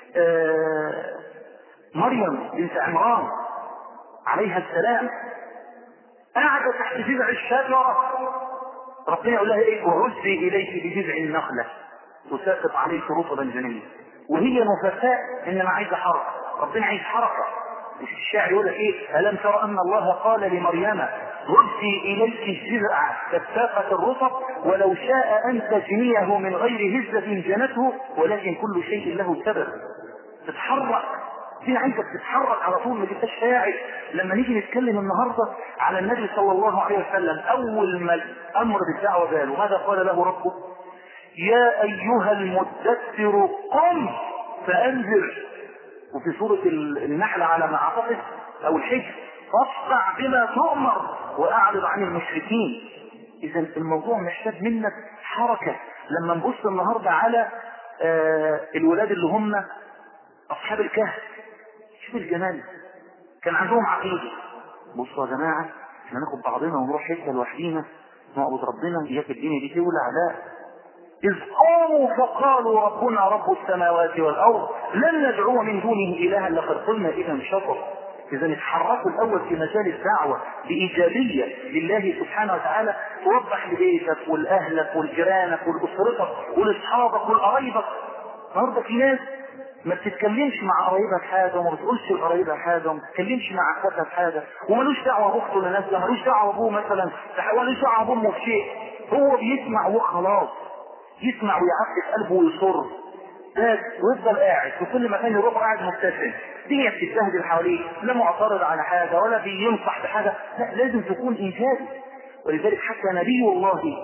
مريم بنت عمران عليها السلام قاعدة تحت جذع الشجرة، ربنا يقول لها ايه؟ وهزي اليك بجذع النخلة تساقط عليك رطبا جنيا. وهي نفساء انما عايزة حركة. ربنا عايز حركة. الشاعر يقول لك ايه؟ الم ترى ان الله قال لمريم هزي اليك الجذع تساقط الرطب ولو شاء ان تجنيه من غير هزة جنته ولكن كل شيء له سبب. تتحرك دي عايزك تتحرك على طول، ما تبقاش قاعد. لما نيجي نتكلم النهارده على النبي صلى الله عليه وسلم، اول ما الامر بالدعوه جاله ماذا قال له ربه؟ يا ايها المدثر قم فانذر. وفي سوره النحل على ما اعتقد او الحجر فاصدع بما تؤمر واعرض عن المشركين. اذا الموضوع محتاج منك حركه. لما نبص النهارده على الولاد اللي هم اصحاب الكهف، شوف الجمال، كان عندهم عقيده. بصوا يا جماعه احنا ناخد بعضنا ونروح حته لوحدينا نعبد ربنا اياك الدنيا دي تولع. لا، اذ قاموا فقالوا ربنا رب السماوات والارض لن ندعو من دونه الها لقد قلنا اذا شطر. اذا اتحركوا الاول في مجال الدعوه بايجابيه لله سبحانه وتعالى، توضح لبيتك ولاهلك ولجيرانك ولاسرتك ولاصحابك ولقرايبك. النهارده في ناس ما بتتكلمش مع قرايبها في حاجه وما بتقولش لقرايبها حاجه وما بتتكلمش مع اخواتها في حاجه ومالوش دعوه باخته لنفسه، مالوش دعوه بابوه مثلا، مالوش دعوه بامه في شيء. هو بيسمع وخلاص، يسمع ويعفف قلبه ويصر بس ويفضل قاعد في كل مكان يروح قاعد مبتسم. الدنيا بتستهدل حواليه، لا معترض على حاجه ولا بينصح بحاجه، لا لازم تكون ايجابي. ولذلك حتى نبي الله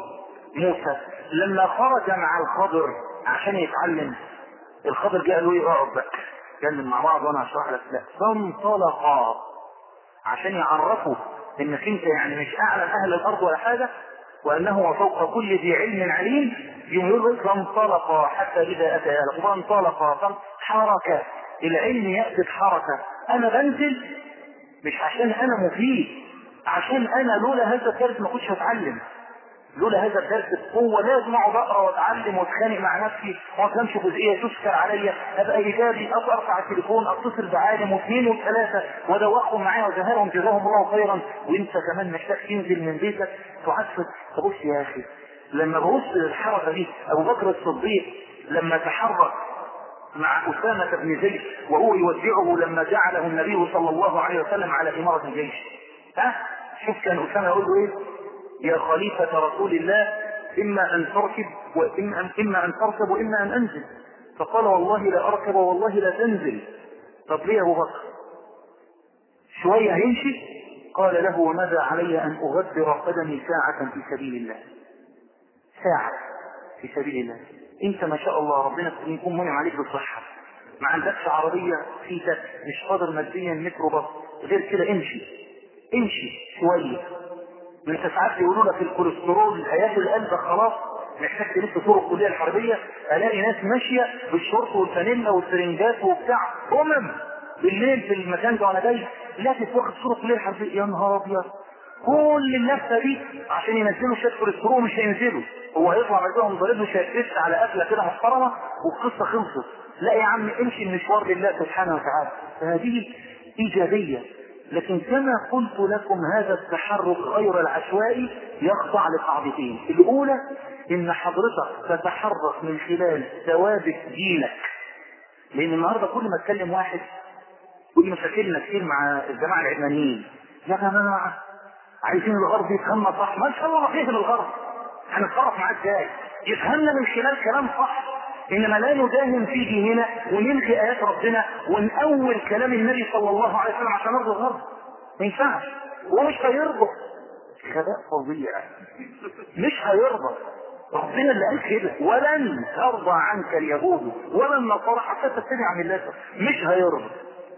موسى لما خرج مع الخضر عشان يتعلم، الخضر جاء له ايه؟ اقعد بقى اتكلم مع بعض وانا هشرح لك. لا، فانطلقا عشان يعرفوا انك انت يعني مش اعلى اهل الارض ولا حاجه، وانه وفوق كل ذي علم عليم. يقول فانطلقا حتى اذا اتى اهله، فانطلقا حركه، العلم ياتي بحركه. انا بنزل مش عشان انا مفيد، عشان انا لولا هذا الدرس ما كنتش هتعلم، لولا هذا الدرس بقوه لازم اقعد اقرا واتعلم واتخانق مع نفسي وما افهمش جزئيه تشكر عليا، ابقى ايجابي، ارفع التليفون اتصل بعالم واثنين وثلاثه وادوخهم معايا وازهرهم جزاهم الله خيرا، وانت كمان محتاج تنزل من بيتك تعفف. فبص يا اخي، لما ببص للحركه دي، ابو بكر الصديق لما تحرك مع أسامة بن زيد وهو يودعه لما جعله النبي صلى الله عليه وسلم على إمارة الجيش، شوف كان أسامة يقول له إيه؟ يا خليفة رسول الله إما أن تركب إما أن تركب وإما أن أنزل. فقال والله لا أركب والله لا تنزل. طب ليه يا أبو بكر؟ شوية هيمشي. قال له وماذا علي أن أغدر قدمي ساعة في سبيل الله، ساعة في سبيل الله. انت ما شاء الله ربنا يكون منعم عليك بالصحة، ما عندكش عربية فيتك، مش قادر ماديا ميكروباص، غير كده امشي شوية. من ساعات يقولوا لك الكوليسترول هياكل القلب خلاص محتاج تلف طرق الكلية الحربية، الاقي ناس ماشية بالشورت والفانيلا والسرنجات وبتاع بالليل في المكان ده وانا جاي لافت واخد صورة الكلية الحربية. يا نهار ابيض، كل اللفه دي عشان ينزلوا شات كوليسترول مش هينزلوا، هو هيطلع بعدهم ضارب له شات على اكله كده محترمه والقصه خلصت. لا يا عم، امشي المشوار لله سبحانه وتعالى. فهذه ايجابيه. لكن كما قلت لكم هذا التحرك غير العشوائي يخضع لقاعدتين. الاولى ان حضرتك تتحرك من خلال ثوابت دينك، لان النهارده كل ما اتكلم واحد ودي مشاكلنا كتير مع الجماعه العلمانيين، يا جماعه عايزين الغرب يفهمنا صح. ما شاء الله فيه الغرب، هنتصرف معاه ازاي؟ يفهمنا من خلال كلام صح، انما لا نداهم في ديننا ونلغي ايات ربنا ونأول كلام النبي صلى الله عليه وسلم عشان نرضي الغرب. ما ينفعش، ومش هيرضى. غباء فظيع، مش هيرضى. ربنا اللي قال كده ولن ترضى عنك اليهود ولا النصارى حتى تتبع ملتهم. مش هيرضى.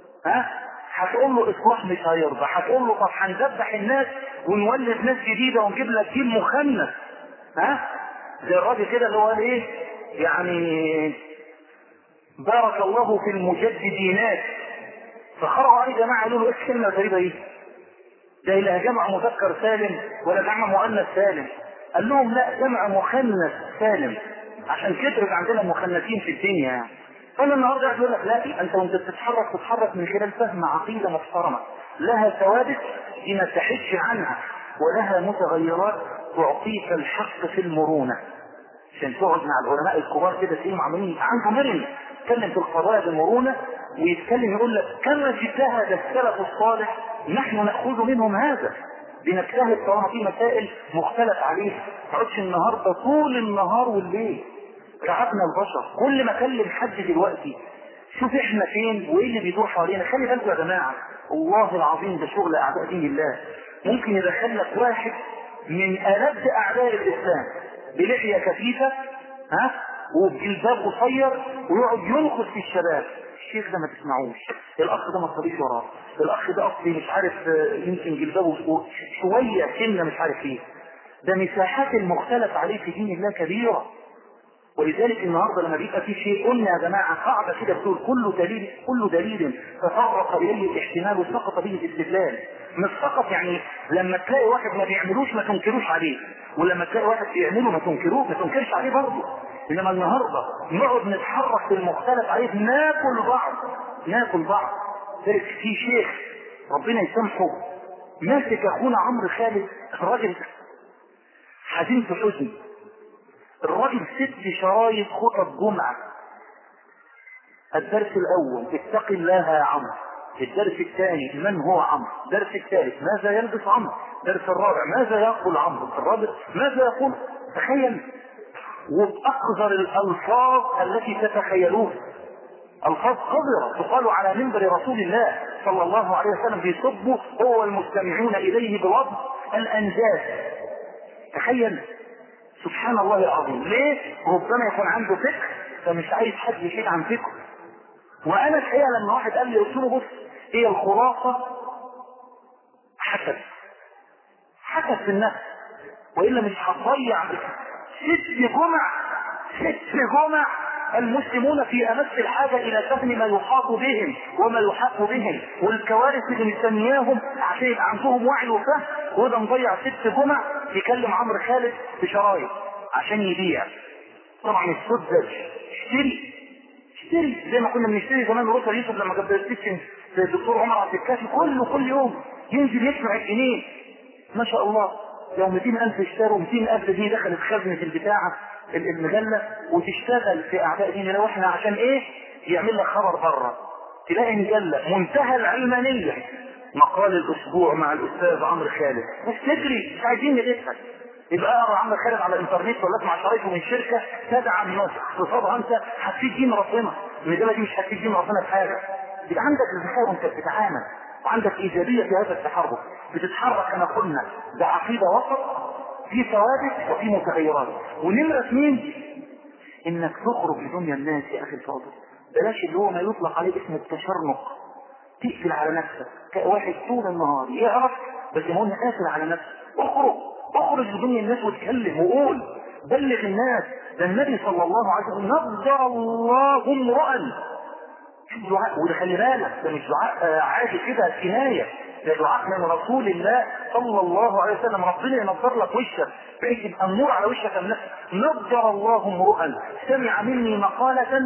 هتقول له اصلاح مش هيرضى. هتقول له طب هنذبح الناس ونولد ناس جديده ونجيب لك جيل مخنث، زي الراجل كده اللي هو قال ايه يعني بارك الله في المجددينات. فخرجوا عليه جماعه قالوا له ايه الكلمه الغريبه دي؟ ده لا جمع مذكر سالم ولا جمع مؤنث سالم. قال لهم لا، جمع مخنث سالم، عشان كترت عندنا مخنثين في الدنيا يعني. فانا النهارده اقول لك لا، انت وانت تتحرك من خلال فهم عقيده محترمه لها ثوابت دي ما تحدش عنها، ولها متغيرات تعطيك الحق في المرونه. عشان تقعد مع العلماء الكبار كده تلاقيهم عاملين عنده مرن يتكلم في القضايا بالمرونه، ويتكلم يقول لك كما اجتهد السلف الصالح نحن ناخذ منهم هذا، بنجتهد طالما في مسائل مختلف عليها. ما تقعدش النهارده طول النهار والليل تعبنا البشر. كل ما اكلم حد دلوقتي شوف احنا فين وايه اللي بيدور حوالينا. خلي بالكم يا جماعه، والله العظيم ده شغل اعداء دين الله. ممكن يدخل لك واحد من ألد اعداء الاسلام بلحيه كثيفه وبجلباب قصير ويقعد ينقص في الشباب. الشيخ ده ما تسمعوش، الاخ ده ما تصليش وراه، الاخ ده اصلي مش عارف يمكن جلبابه شويه سنه مش عارف ايه. ده مساحات المختلف عليه في دين الله كبيره. ولذلك النهارده لما بيبقى في شيء قلنا يا جماعه قاعده كده بتقول كل دليل تطرق اليه الاحتمال وسقط به الاستدلال. مش فقط يعني لما تلاقي واحد ما بيعملوش ما تنكروش عليه، ولما تلاقي واحد بيعمله ما تنكرش عليه برضه. انما النهارده نقعد نتحرك في المختلف عليه، ناكل بعض. ذلك في شيخ ربنا يسامحه ماسك اخونا عمرو خالد، الراجل حزين في حزن. الراجل 6 شرايط خطب جمعة. الدرس الاول اتق الله يا عمرو، الدرس الثاني من هو عمرو، الدرس الثالث ماذا يلبس عمرو، الدرس الرابع ماذا يقول عمرو، الرابع ماذا يقول. تخيل، وبأقذر الألفاظ التي تتخيلوها، ألفاظ قذرة تقال على منبر رسول الله صلى الله عليه وسلم بيصبوا هو المستمعون إليه بوضع الأنجاز. تخيل سبحان الله العظيم. ليه؟ ربما يكون عنده فكر فمش عايز حد يحيد عن فكره. وانا الحقيقه لما واحد قال لي قلت له بص، هي الخلاصه حسب في النفس، والا مش هتضيع 6 جمع المسلمون في امس الحاجه الى فهم ما يحاط بهم وما يحاط بهم، والكوارث اللي مستنياهم عشان يبقى عندهم وعي وفهم. وده مضيع 6 جمع يكلم عمرو خالد في شرايط عشان يبيع. طبعا السذج اشتري زي ما كنا بنشتري زمان روسر يوسف لما كان بيستكشن في الدكتور عمر عبد الكافي، كل يوم ينزل يسمع الجنيه. ما شاء الله لو 200,000 اشتروا 200,000 دي دخلت خزنة البتاعة المجلة وتشتغل في اعداء دين. لو احنا عشان ايه يعمل لك خبر بره تلاقي مجلة منتهى العلمانية، مقال الاسبوع مع الاستاذ عمرو خالد، بس تجري مش عايزين نجدها. يبقى اقرا عمرو خالد على الانترنت ولا اسمع شرايطه من شركه تدعم اقتصادها، انت هتفيد دين ربنا. المجله دي مش هتفيد دين ربنا في حاجه. يبقى عندك ذكاء وانت بتتعامل، وعندك ايجابيه في هذا التحرك، بتتحرك كما قلنا بعقيده وسط في ثوابت وفي متغيرات. ونمره 2 انك تخرج لدنيا الناس يا اخي الفاضل. بلاش اللي هو ما يطلق عليه اسم التشرنق، تقفل على نفسك كواحد طول النهار يعرف بس هو قافل على نفسك. اخرج لدنيا الناس واتكلم وقول، بلغ الناس. ده النبي صلى الله عليه وسلم نضر الله امرأ، دعاء. وده خلي بالك ده مش دعاء عادي كده كنايه، ده دعاء من رسول الله صلى الله عليه وسلم. ربنا ينظر لك وشك بحيث يبقى النور على وشك من نفسك. نضر الله امرؤا سمع مني مقالة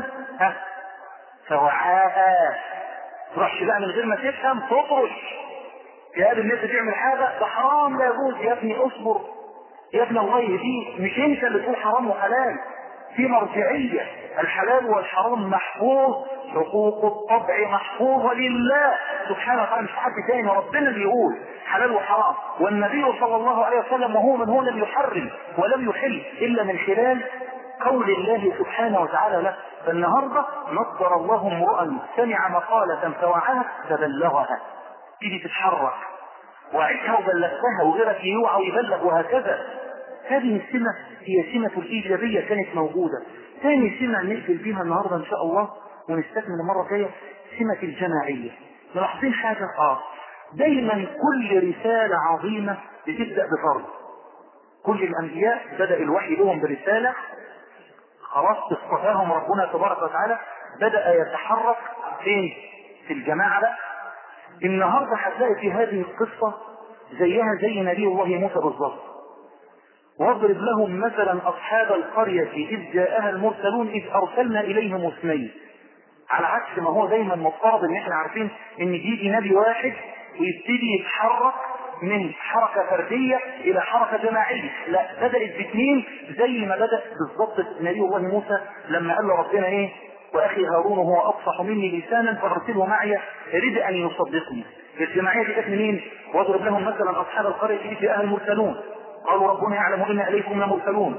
فوعاها. تروحش بقى من غير ما تفهم تطرش يا ابني الناس تعمل حاجه ده حرام لا يجوز. يا ابني اصبر يا ابني، الله يهديك. مش انت اللي تقول حرام وحلال، في مرجعيه. الحلال والحرام محفوظ، حقوق الطبع محفوظه لله سبحانه وتعالى، مش حد تاني. ربنا اللي يقول حلال وحرام، والنبي صلى الله عليه وسلم وهو من هو لم يحرم ولم يحل الا من خلال قول الله سبحانه وتعالى له. فالنهارده نضر الله امرؤا سمع مقاله فوعاها فبلغها. تيجي تتحرك وعيشها وبلغتها وغيرك يوعى ويبلغ وهكذا. هذه السمة هي سمة الإيجابية كانت موجودة. ثاني سمة نقفل بيها النهاردة إن شاء الله ونستكمل المرة الجاية، سمة الجماعية. ملاحظين حاجة دايما كل رسالة عظيمة بتبدأ بفرد. كل الأنبياء بدأ الوحي لهم برسالة، خلاص اصطفاهم ربنا تبارك وتعالى، بدأ يتحرك فين؟ في الجماعة بقى. النهاردة هتلاقي في هذه القصة زيها زي نبي الله موسى بالظبط. واضرب لهم مثلا أصحاب القرية إذ جاءها المرسلون إذ أرسلنا إليهم 2. على عكس ما هو دايما مفترض ان احنا عارفين ان يجي نبي واحد ويبتدي يتحرك من حركة فردية الى حركة جماعية. لا، بدأت ب2 زي ما بدأ بالضبط نبي الله موسى لما قال له ربنا ايه؟ واخي هارون هو افصح مني لسانا فارسله معي يريد ان يصدقني. الجماعية دي كانت منين؟ واضرب لهم مثلا اصحاب القرية إذ جاءها المرسلون قالوا ربنا يعلم ان اليكم لمرسلون.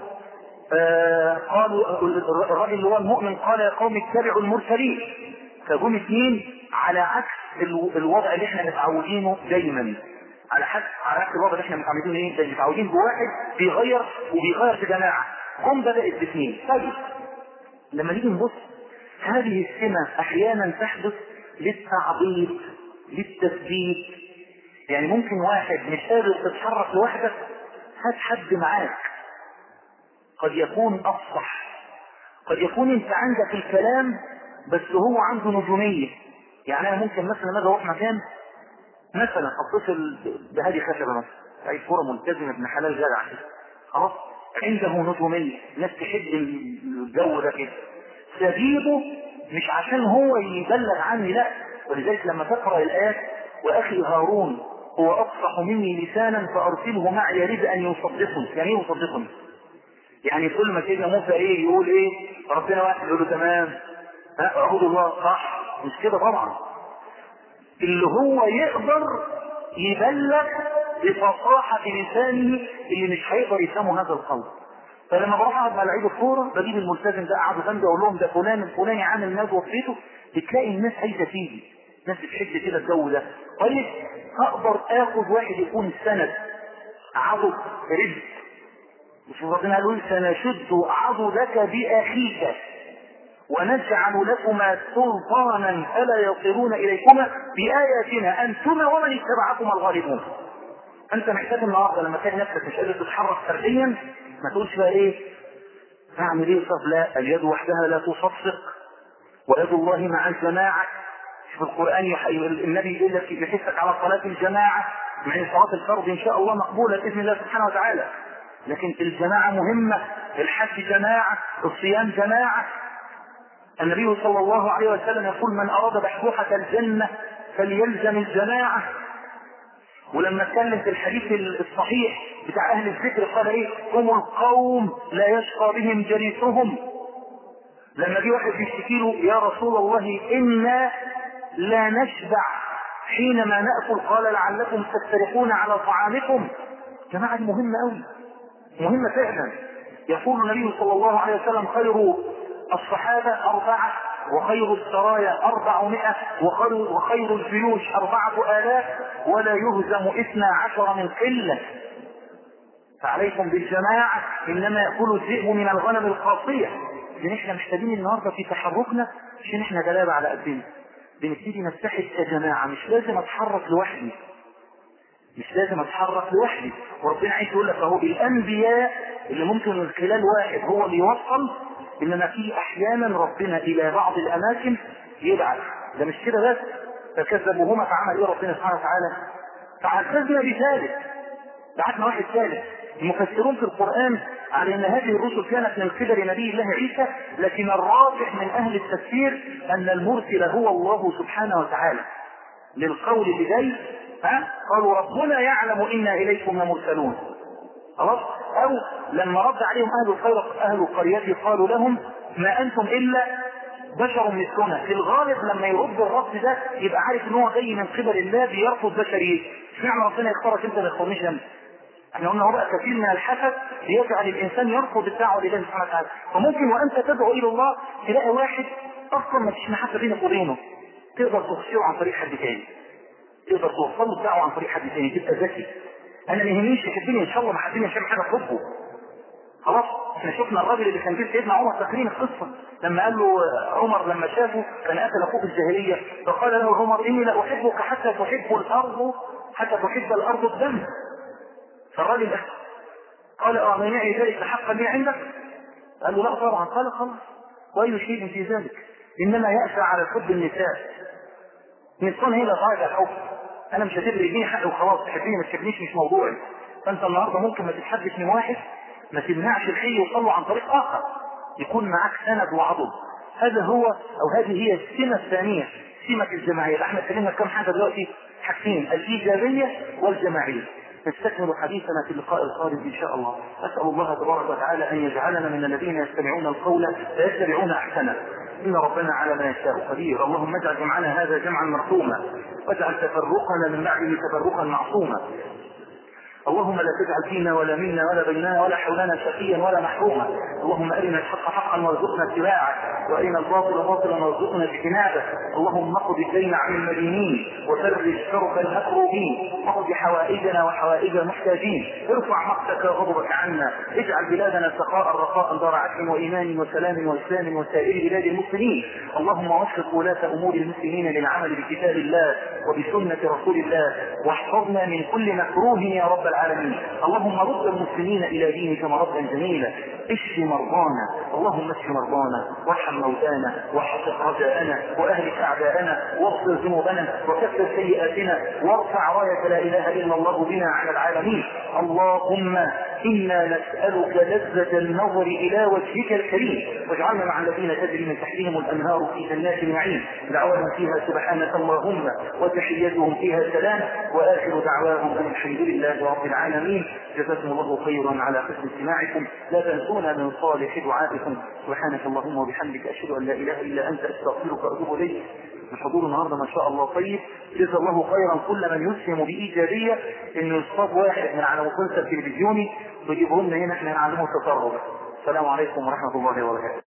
قالوا الرجل اللي هو المؤمن قال يا قوم اتبعوا المرسلين. فجم 2 على عكس الوضع اللي احنا متعودينه دايما، على عكس الوضع اللي احنا متعودين ايه؟ متعودين بواحد بيغير وبيغير في جماعه. قم بدات ب2. طيب لما نيجي نبص هذه السمه احيانا تحدث للتعبيط للتثبيت. يعني ممكن واحد مش قادر تتحرك لوحدك، هات حد معاك. قد يكون أفصح، قد يكون انت عندك الكلام بس هو عنده نجومية. يعني انا ممكن مثلا اجي اروح مكان مثلا اتصل بهذه خشبة مثلا اي صورة ملتزمة ابن حلال جدع كده، خلاص عنده نجومية، ناس تحب الجو ده كده، سجيبه مش عشان هو يبلغ عني، لا. ولذلك لما تقرأ الآيات واخي هارون هو افصح مني لسانا فارسله معي يريد ان يصدقني. يعني ايه يصدقني؟ يعني كل ما سيدنا موسى ايه يقول ايه؟ ربنا واحد يقول له تمام، اعبد الله، صح؟ مش كده طبعا. اللي هو يقدر يبلغ بفصاحة لسانه اللي مش هيقدر يفهموا هذا القول. فلما بروح اقعد مع لعيب الكوره بجيب الملتزم ده قعدوا جنبي اقول لهم ده فلان الفلاني عامل ندوه في بيته، بتلاقي الناس عايزه تيجي، ناس بتحب كده الجو ده. طيب اقدر اخد واحد يكون سند عضو رزق وشوف ربنا قال سنشد عضدك بأخيك ونجعل لكما سلطانا فلا يصلون إليكما بآياتنا أنتما ومن اتبعكما الغالبون. أنت محتاج النهارده لما تلاقي نفسك مش قادر تتحرك فرديا ما تقولش بقى إيه أعمل إيه صف، لا، اليد وحدها لا تصفق ويد الله مع الجماعة. في القرآن النبي يقول لك يحثك على صلاة الجماعة، مع ان صلاة الفرض ان شاء الله مقبولة بإذن الله سبحانه وتعالى، لكن الجماعة مهمة. الحج جماعة، الصيام جماعة. النبي صلى الله عليه وسلم يقول من أراد بحبوحة الجنة فليلزم الجماعة. ولما اتكلم في الحديث الصحيح بتاع أهل الذكر قال إيه؟ هم القوم لا يشقى بهم جليسهم. لما جه واحد بيشتكي له يا رسول الله إنا لا نشبع حينما نأكل، قال لعلكم تسترقون على طعامكم. جماعة مهمة أوي، مهمة فعلا. يقول النبي صلى الله عليه وسلم خير الصحابة 4 وخير السرايا 400 وخير الجيوش 4000 ولا يهزم 12 من قلة. فعليكم بالجماعة، إنما يأكل الذئب من الغنم القاصية. لأن احنا محتاجين النهارده في تحركنا عشان احنا غلابة على قدنا. بنبتدي نتحد كجماعة، مش لازم اتحرك لوحدي، مش لازم اتحرك لوحدي. وربنا عايز يقول لك اهو الانبياء اللي ممكن من خلال واحد هو اللي يوصل، انما في احيانا ربنا الى بعض الاماكن يبعث. ده مش كده بس، فكذبوهما فعمل ايه ربنا سبحانه وتعالى؟ فعززنا بثالث، بعثنا واحد ثالث. المفسرون في القرآن على ان هذه الرسل كانت من قبل نبي الله عيسى، لكن الراجح من اهل التفسير ان المرسل هو الله سبحانه وتعالى. للقول اللي جاي قالوا ربنا يعلم انا اليكم لمرسلون. خلاص. او لما رد عليهم اهل القرية قالوا لهم ما انتم الا بشر مثلنا. في الغالب لما يرد الرد ده يبقى عارف ان هو جاي من قبل الله بيرفض بشريه. اشمعنى ربنا يختارك انت ما يختارنيش انا؟ احنا قلنا هو بقى كثير من الحسد بيجعل الانسان يرفض الدعوه لله سبحانه وتعالى. فممكن وانت تدعو الى الله تلاقي واحد اصلا ما فيش محبه بينك وبينه، تقدر تخشيه عن طريق حد تاني، تقدر توصل له الدعوه عن طريق حد تاني، تبقى ذكي. انا ما يهمنيش يحبني ان شاء الله، ما حدني عشان حاجه تحبه. خلاص. احنا شفنا الراجل اللي كان بيت سيدنا عمر، فاكرين القصه لما قال له عمر لما شافه كان قتل اخوه في الجاهليه، فقال له عمر اني لا احبك حتى تحب الارض الدم. فالراجل قال اعطيني ذلك حقا لي عندك؟ قال له لا طبعا. قال خلاص، واي شيء في ذلك، انما يأسى على حب النساء. النسان هي غاية الحب. انا مش هتبرق يديني حق وخلاص، تحبني ما تحبنيش مش موضوعي. فانت النهارده ممكن ما تتحدث من واحد، ما تمنعش الحي يوصله عن طريق اخر، يكون معاك سند وعضد. هذا هو او هذه هي السمة الثانية، سمة الجماعية. احنا اتكلمنا كم حاجة دلوقتي؟ حاجتين، الإيجابية والجماعية. نستكمل حديثنا في اللقاء القادم إن شاء الله. أسأل الله تبارك وتعالى أن يجعلنا من الذين يستمعون القول فيتبعون أحسنه، إن ربنا على ما يشاء قدير. اللهم اجعل جمعنا هذا جمعا مرحوما، واجعل تفرقنا من بعده تفرقا معصوما. اللهم لا تجعل فينا ولا منا ولا بيننا ولا حولنا شقيا ولا محروما. اللهم أرنا الحق حقا وارزقنا اتباعه، وأرنا الباطل باطلا وارزقنا اجتنابه. اللهم اقض الدين عن المدينين وفرج كرب المكروبين، اقض حوائجنا وحوائج المحتاجين، ارفع مقتك وغضبك عنا، اجعل بلادنا سخاء رخاء دار عدل وإيمان وسلام وإسلام وسائر بلاد المسلمين. اللهم وفق ولاة أمور المسلمين للعمل بكتاب الله وبسنة رسول الله، واحفظنا من كل مكروه يا رب العالمين. اللهم رد المسلمين إلى دينك مردا جميلا، اشف مرضانا، اللهم اشف مرضانا وارحم موتانا وحقق رجاءنا واهلك اعداءنا واغفر ذنوبنا وكفر سيئاتنا وارفع راية لا اله الا الله بنا على العالمين. اللهم انا نسألك لذة النظر الى وجهك الكريم، واجعلنا مع الذين تجري من تحتهم الانهار في جنات النعيم، دعواهم فيها سبحانك اللهم وتحيتهم فيها سلام، واخر دعواهم ان الحمد لله رب العالمين. جزاكم الله خيرا على حسن استماعكم. لا تنسونا من صالح دعائكم. سبحانك اللهم وبحمدك اشهد ان لا اله الا انت استغفرك واتوب اليك. الحضور النهارده ما شاء الله طيب. جزا الله خيرا كل من يسهم بايجابيه انه يصطاد واحد من على مسلسل تلفزيوني ويجيبه لنا هنا احنا نعلمه التصرف. السلام عليكم ورحمه الله وبركاته.